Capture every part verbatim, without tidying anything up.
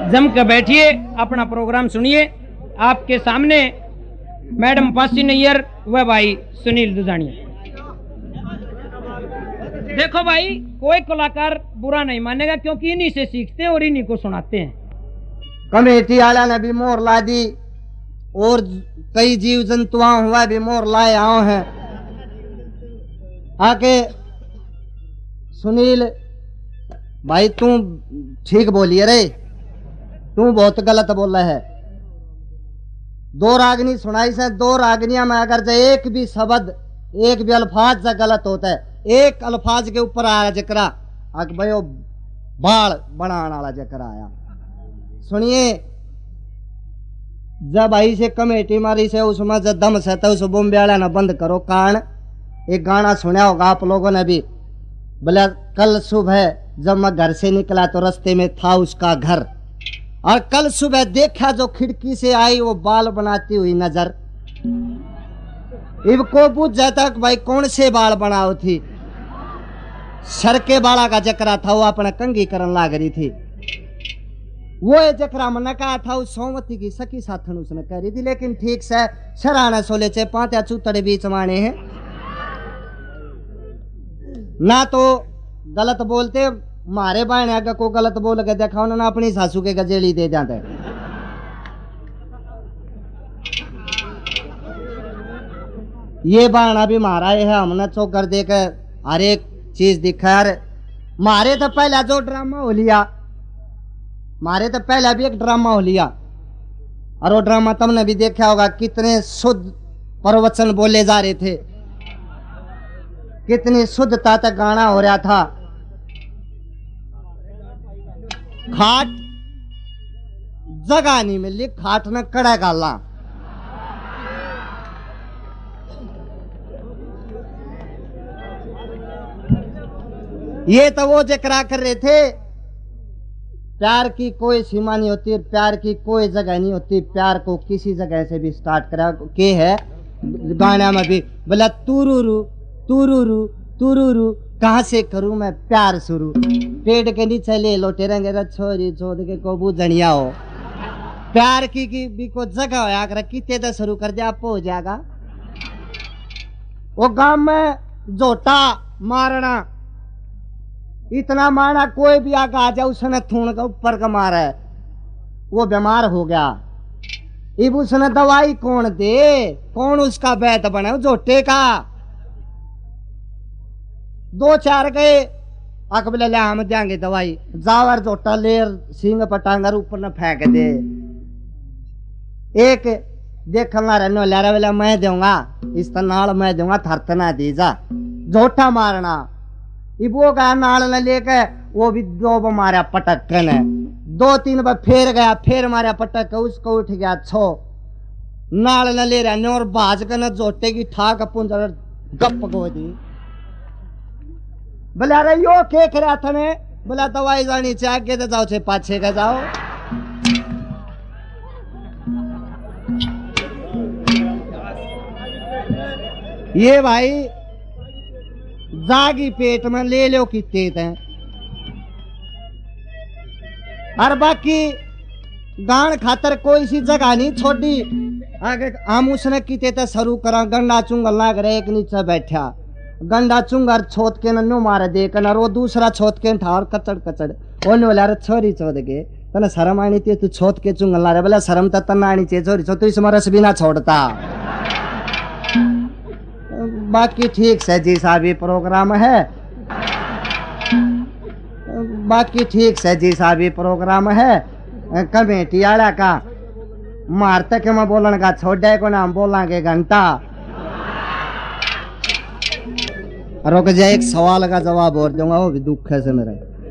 जम कर बैठिए, अपना प्रोग्राम सुनिए। आपके सामने मैडम पासी नैयर व भाई सुनील दुजानिया। देखो भाई, कोई कलाकार बुरा नहीं मानेगा क्योंकि इन्हीं से सीखते हैं और इन्हीं को सुनाते हैं। कमेटी वाला ने भी मोर ला दी और कई जीव जंतुआ हुआ भी मोर लाए आओ हैं। आके सुनील भाई तू ठीक बोलिए रे, तू बहुत गलत बोल रहा है। दो रागनी सुनाई से, दो रागनिया में अगर जो एक भी शब्द एक भी अल्फाज से गलत होता है, एक अल्फाज के ऊपर आया जकरा आग भाई वो बाल बनाने वाला जकरा आया। सुनिए, जब आई से कमेटी मारी से उसमें जब दम से उस बॉम्बे वाला ना बंद करो कान। एक गाना सुना होगा आप लोगों ने भी, बोला कल सुबह जब मैं घर से निकला तो रास्ते में था उसका घर, और कल सुबह देखा जो खिड़की से आई वो बाल बनाती हुई नजर। इनको पूछ जाता कि भाई कौन से बाल बनाओ थी, सर के बाला का जकरा था, वो अपना कंगी करन लाग रही थी। वो जकरा मन कहा था उस सोमवती की सखी साथन उसने कह रही थी, लेकिन ठीक से सराना सोले चे पांत्या चूतड़े बीच माने हैं ना, तो गलत बोलते मारे बाण आगे को गलत बोल के देखा उन्होंने अपनी सासू के गजेली दे जाते। ये बाणा भी मारा है हमने चौकर देकर हर एक चीज दिखा। मारे तो पहला जो ड्रामा हो लिया, मारे तो पहला भी एक ड्रामा हो लिया, और वो ड्रामा तुमने भी देखा होगा कितने शुद्ध प्रवचन बोले जा रहे थे, कितनी शुद्धता तक गाना हो रहा था। खाट जगह नहीं मिली, खाट में कड़ा गाला। ये तो वो जकरा कर रहे थे, प्यार की कोई सीमा नहीं होती, प्यार की कोई जगह नहीं होती, प्यार को किसी जगह से भी स्टार्ट करा के है। गाना में भी बोला तुरुरु तुरुरु तुरुरु, कहाँ से करूं मैं प्यार शुरू, पेड़ के नीचे ले लो टेरेंगे छोरी छोड़ के को बुझनिया हो। प्यार की, की भी को जगह होया कर कितने तो शुरू कर दिया हो जाएगा। वो गांव में जोटा मारना, इतना मारना कोई भी आगे आ जाए उसने थून का ऊपर का मारा है, वो बीमार हो गया। इब उसने दवाई कौन दे, कौन उसका बैत बने जोटे का। दो चार गए अकबले ले हम देंगे दवाई, जावर जोटा लेर सिंह पटांगर ऊपर न फेंक दे। एक देखना रहने वाला वाला मैं दूंगा, इस नाल मैं दूंगा, थरतना दीजा जोटा मारना। वो गया नाल न लेके, वो भी दो बार मारा पटक ने, दो तीन बार फेर गया, फेर मारा पटक, उसको उठ गया छो। नाल न ले रहने और बाज के न जोटे की ठाक पुंजर गप को दी। बोले अरे यो के करा थने, बोला दवाई जानी चाहिए, आगे तो जाओ छे पाछे का जाओ। ये भाई जागी पेट में ले लो कि तेज है, और बाकी गान खातर कोई सी जगह नहीं छोड़ी। आगे हम उसने किते तो शुरू करा, गंडा चुंगल लाग रहे, एक नीचे बैठा गंडा चुंगर छोत के नो मारे दे कर, वो दूसरा छोत के ठार कचड़ कचड़ ओने वाला छोरी चोद के तना शर्म आनी थी, तू छोत के चुंगल ला रहे, बोला शर्म तो तना आनी चाहिए छोरी, तो इसमें रस भी ना छोड़ता। बाकी ठीक से जी साहब ये प्रोग्राम है, बाकी ठीक से जी साहब ये प्रोग्राम है कमेटी वाला का। मारते के मैं बोलन का छोड़े को नाम बोलांगे घंटा। रुक जाए, एक सवाल का जवाब और दूंगा, वो भी दुख है से मेरा।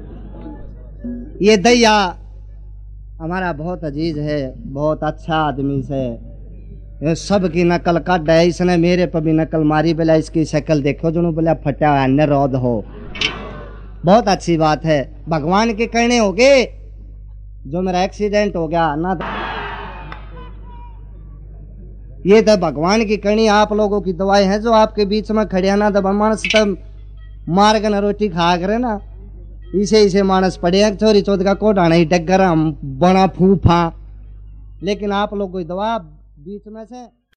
ये दैया हमारा बहुत अजीज है, बहुत अच्छा आदमी से, सब की नकल काट है, इसने मेरे पर भी नकल मारी, बोला इसकी शक्ल देखो जो बोला फटा अन्य रौद हो। बहुत अच्छी बात है, भगवान के कहने हो गए। जो मेरा एक्सीडेंट हो गया ना, ये तो भगवान की करनी, आप लोगों की दवाई है जो आपके बीच में खड़े ना, तब मानस तब मार के ना रोटी खा करे ना, इसे इसे मानस पड़े हैं चोरी चौथ का कोट आना ही डगर हम बना फूफा, लेकिन आप लोग कोई दवा बीच में से